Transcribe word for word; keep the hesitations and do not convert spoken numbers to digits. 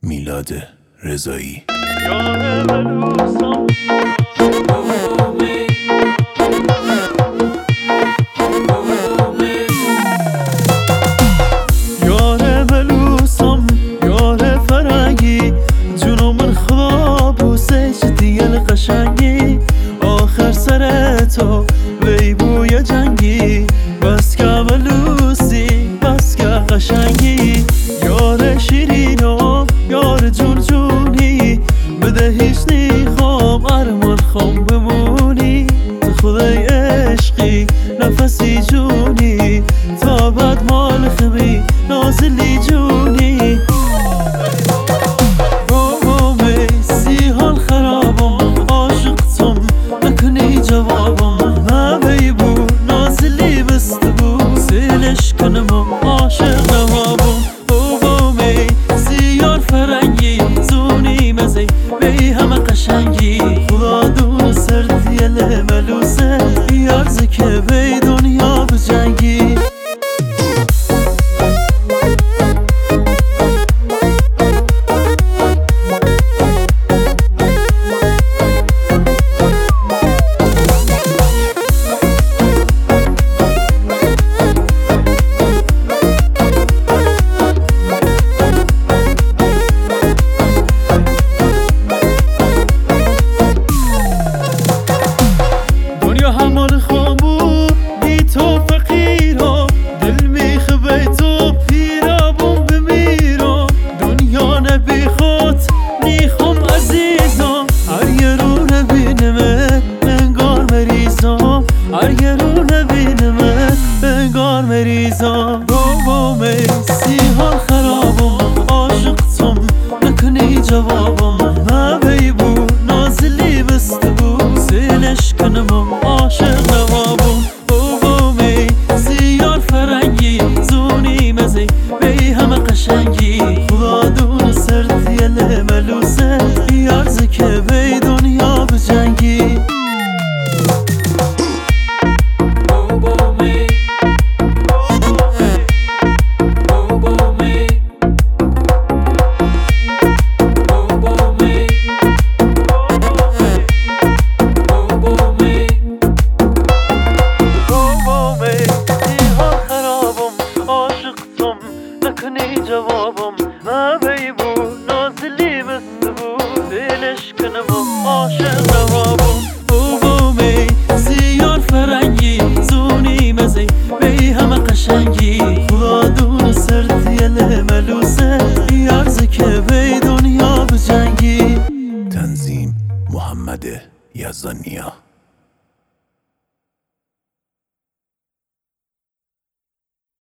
میلاد رضایی. یار ملوسم یار فرنگی جونو من خواب و سجدی القشنگی آخر سر تو وی بوی جنگی بس که ملوسی بس که قشنگی یار شیرینم یار جون جونی بده هیچ نیخوام ارمان خوام بمونی تو خدای عشقی نفسی جونی تا بعد مال خمی نازلی جونی بابامه سی حال خرابم عاشقتم نکنی جوابم نبی بو نازلی بست بو سیلش کنم عاشق نوابم بابامه سیار فرنگی زونی مزی بی همه قشنگی خدا دون سردی ملوسه یارزه که بی دنیا بجنگی همان خامو بی تو فقیرم دل میخه بی تو پیرابم بمیرم دنیا نبی خود نیخم عزیزم هر یه رو نبینمه انگار مریضم هر یه رو نبینمه انگار مریضم بابامه سی حال خرابم عاشقتم نکنی جوابم نبی بو نازلی بست بو سیلش کنم عاشق نوابم بابامه سیار فرنگی زونی مزی بی همه قشنگی خدا دون سردی ملوسه یارزه که بی دنیا بجنگی نکنی جوابم نبی بو نازلی بست بو دلش کنم عاشق نوابم بابامه سیار فرنگی زونی مزی بی همه قشنگی خدا دون سردی ملوسه یارزه که بی دنیا بجنگی. تنظیم محمد یزدانیا.